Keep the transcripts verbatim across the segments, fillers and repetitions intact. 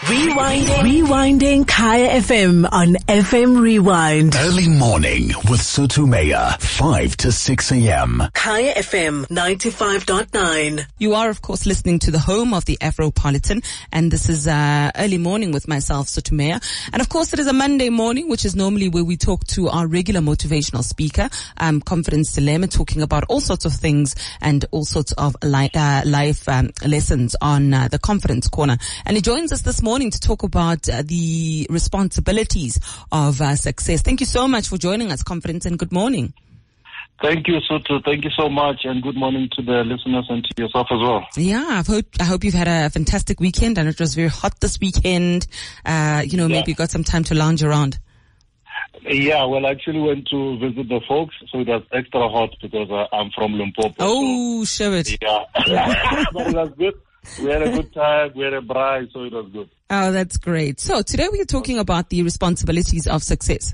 Rewinding. Rewinding Kaya F M on F M Rewind. Early morning with Sotumea, five to six a.m. Kaya F M ninety-five point nine. You are, of course, listening to the home of the Afropolitan, and this is uh, Early Morning with myself, Sotumea. And of course, it is a Monday morning, which is normally where we talk to our regular motivational speaker, um, Confidence Dilemma, talking about all sorts of things and all sorts of li- uh, life um, lessons on uh, the Confidence Corner. And he joins us this morning morning to talk about uh, the responsibilities of uh, success. Thank you so much for joining us, Confidence, and good morning. Thank you, Sutu. Thank you so much, and good morning to the listeners and to yourself as well. Yeah, I hope I hope you've had a fantastic weekend, and it was very hot this weekend. Uh, you know, yeah. maybe you got some time to lounge around. Yeah, well, I actually went to visit the folks, so it was extra hot because uh, I'm from Limpopo. Oh, so, show it. Yeah, but it was good. We had a good time, we had a bride, so it was good. Oh, that's great. So today we are talking about the responsibilities of success.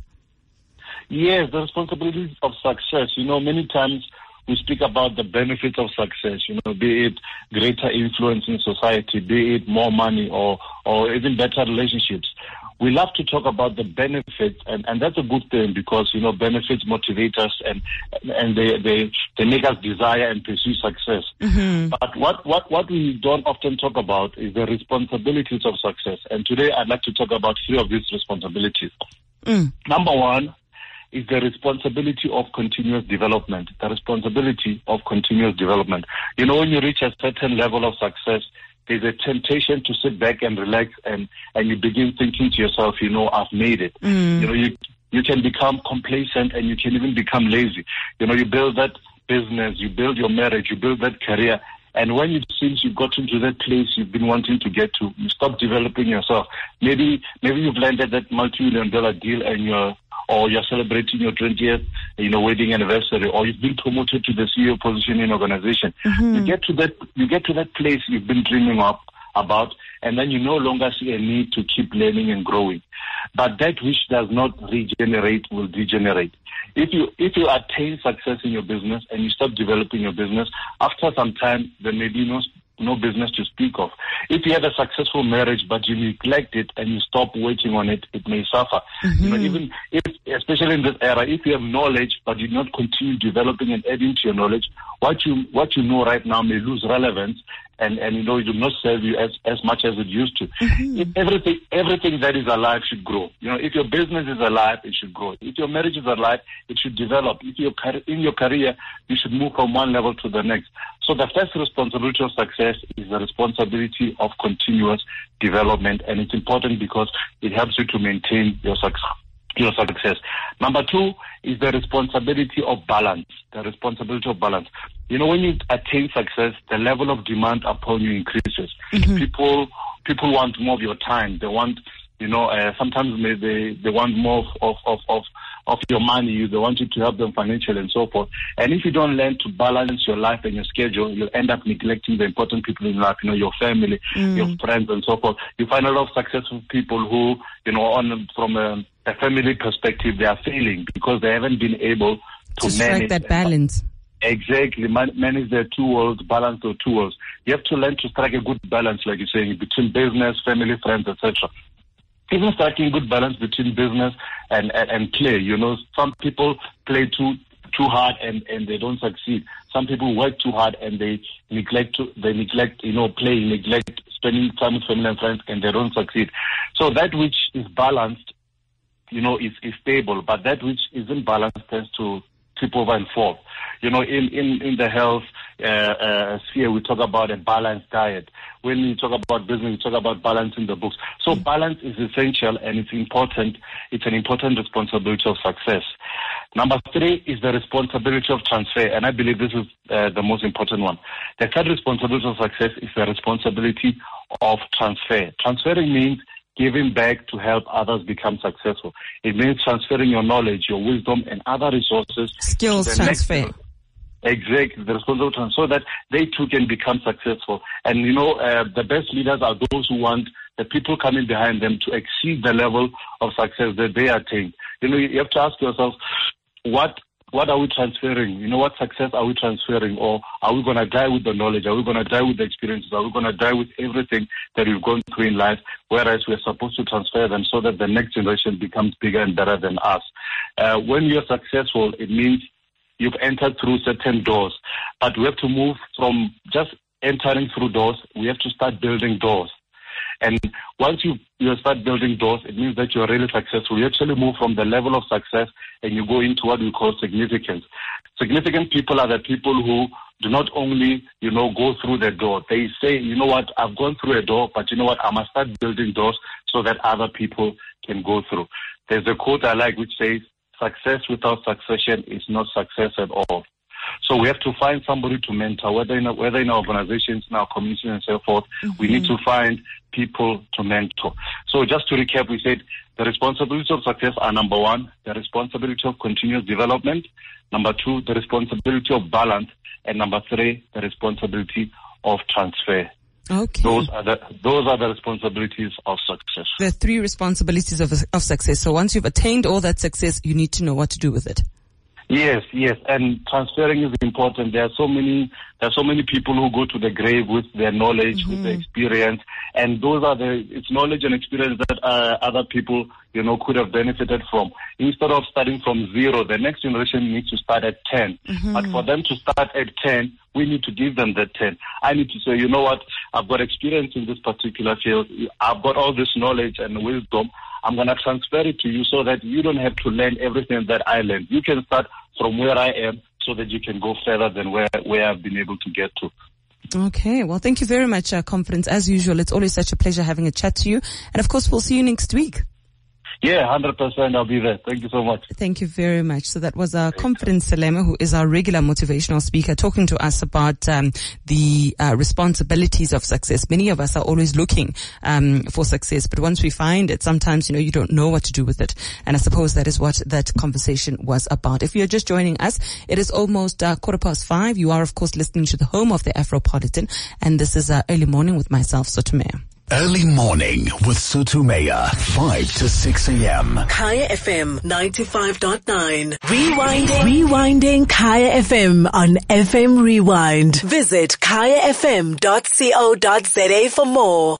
Yes, the responsibilities of success. You know, many times we speak about the benefits of success, you know, be it greater influence in society, be it more money or, or even better relationships. We love to talk about the benefits, and, and that's a good thing because, you know, benefits motivate us and and they, they, they make us desire and pursue success. Mm-hmm. But what, what, what we don't often talk about is the responsibilities of success. And today I'd like to talk about three of these responsibilities. Mm. Number one is the responsibility of continuous development, the responsibility of continuous development. You know, when you reach a certain level of success, there's a temptation to sit back and relax and, and you begin thinking to yourself, you know, I've made it. Mm. You know, you, you can become complacent and you can even become lazy. You know, you build that business, you build your marriage, you build that career. And when it seems you've gotten to that place you've been wanting to get to, you stop developing yourself. Maybe, maybe you've landed that multi-million dollar deal and you're, or you're celebrating your twentieth, you know, wedding anniversary, or you've been promoted to the C E O position in an organization. Mm-hmm. You get to that, you get to that place you've been dreaming of about, and then you no longer see a need to keep learning and growing. But that which does not regenerate will degenerate. If you, if you attain success in your business and you stop developing your business, after some time, there may be no no business to speak of. If you have a successful marriage but you neglect it and you stop working on it, it may suffer. Mm-hmm. You know, even if, especially in this era, if you have knowledge but you not continue developing and adding to your knowledge, what you what you know right now may lose relevance and, and you know, it will not serve you as, as much as it used to. Mm-hmm. If everything everything that is alive should grow. You know, if your business is alive, it should grow. If your marriage is alive, it should develop. If you're in your career, you should move from one level to the next. So the first responsibility of success is the responsibility of continuous development, and it's important because it helps you to maintain your success. Your success. Number two is the responsibility of balance. The responsibility of balance. You know, when you attain success, the level of demand upon you increases. Mm-hmm. People, people want more of your time. They want, you know, uh, sometimes they they want more of of of of your money. They want you to help them financially and so forth. And if you don't learn to balance your life and your schedule, you'll end up neglecting the important people in your life, you know, your family, mm. your friends and so forth. You find a lot of successful people who, you know, on from a, a family perspective, they are failing because they haven't been able to, to manage strike that balance. Exactly, Man- manage their two worlds, balance their two worlds. You have to learn to strike a good balance, like you're saying, between business, family, friends, et cetera. Even striking good balance between business and, and, and play. You know, some people play too too hard and, and they don't succeed. Some people work too hard and they neglect to they neglect, you know, playing, neglect spending time with family and friends and they don't succeed. So that which is balanced, you know, is, is stable, but that which isn't balanced tends to tip over and fall. You know, in, in, in the health uh, uh, sphere, we talk about a balanced diet. When we talk about business, we talk about balancing the books. So mm-hmm. balance is essential and it's important. It's an important responsibility of success. Number three is the responsibility of transfer, and I believe this is uh, the most important one. The third responsibility of success is the responsibility of transfer. Transferring means giving back to help others become successful. It means transferring your knowledge, your wisdom, and other resources. Skills transfer. Exactly, the responsibility transfer, so that they too can become successful. And you know, uh, the best leaders are those who want the people coming behind them to exceed the level of success that they attain. You know, you have to ask yourself, what what are we transferring? You know, what success are we transferring? Or are we going to die with the knowledge? Are we going to die with the experiences? Are we going to die with everything that we've gone through in life? Whereas we're supposed to transfer them so that the next generation becomes bigger and better than us. Uh, when you're successful, it means you've entered through certain doors. But we have to move from just entering through doors. We have to start building doors. And once you, you start building doors, it means that you're really successful. You actually move from the level of success and you go into what we call significance. Significant people are the people who do not only, you know, go through the door. They say, you know what, I've gone through a door, but you know what, I must start building doors so that other people can go through. There's a quote I like which says, success without succession is not success at all. So we have to find somebody to mentor, whether in, a, whether in our organizations, in our community and so forth, mm-hmm. we need to find people to mentor. So just to recap, we said the responsibilities of success are number one, the responsibility of continuous development, number two, the responsibility of balance, and number three, the responsibility of transfer. Okay. Those are the those are the responsibilities of success. There are three responsibilities of of success. So once you've attained all that success, you need to know what to do with it. Yes, yes, and transferring is important. There are so many, there are so many people who go to the grave with their knowledge, mm-hmm. with their experience, and those are the, it's knowledge and experience that uh, other people, you know, could have benefited from. Instead of starting from zero, the next generation needs to start at ten. Mm-hmm. But for them to start at ten, we need to give them that ten. I need to say, you know what, I've got experience in this particular field. I've got all this knowledge and wisdom. I'm going to transfer it to you so that you don't have to learn everything that I learned. You can start from where I am so that you can go further than where, where I've been able to get to. Okay. Well, thank you very much, uh, Conference. As usual, it's always such a pleasure having a chat to you. And of course, we'll see you next week. Yeah, one hundred percent. I'll be there. Thank you so much. Thank you very much. So that was our Conference Salema, who is our regular motivational speaker, talking to us about um, the uh, responsibilities of success. Many of us are always looking um, for success, but once we find it, sometimes, you know, you don't know what to do with it. And I suppose that is what that conversation was about. If you're just joining us, it is almost uh, quarter past five. You are, of course, listening to the home of the Afropolitan, and this is uh, Early Morning with myself, Sotumea. Early Morning with Sotumea, five to six a.m. Kaya F M ninety-five point nine. Rewinding. Rewinding Kaya F M on F M Rewind. Visit kaya f m dot co dot za for more.